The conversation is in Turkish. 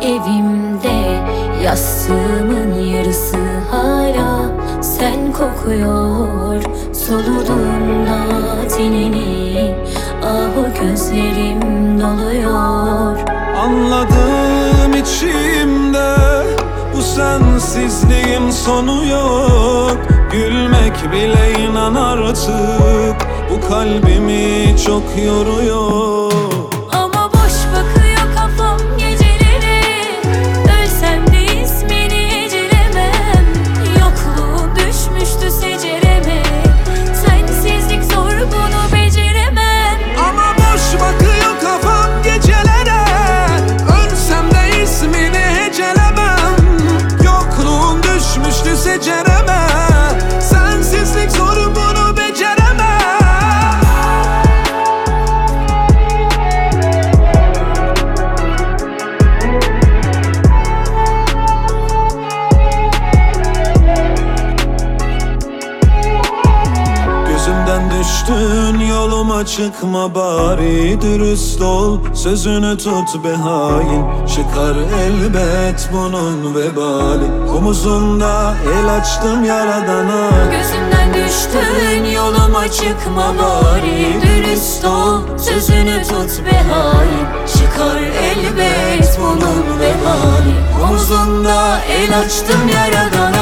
Evimde yastığımın yarısı hala sen kokuyor. Soluduğumda tenini, ah gözlerim doluyor. Anladım içimde, bu sensizliğin sonu yok. Gülmek bile inan artık bu kalbimi çok yoruyor. Ama boş bakıyor kafam gecelere, ölsem de ismini ecelemem. Yokluğun düşmüştü secereme, sensizlik zor bunu beceremem. Ama boş bakıyor kafam gecelere, ölsem de ismini hecelemem. Yokluğun düşmüştü secereme, sensizlik zor bunu beceremem. Gözümden düştün, yoluma çıkma bari. Dürüst ol, sözünü tut be hain. Çıkar elbet bunun vebali. Omuzunda el açtım yaradana. Gözümden düştün, yoluma çıkma bari. Dürüst ol, sözünü tut be hain. Çıkar elbet bunun vebali. Omuzunda el açtım yaradana.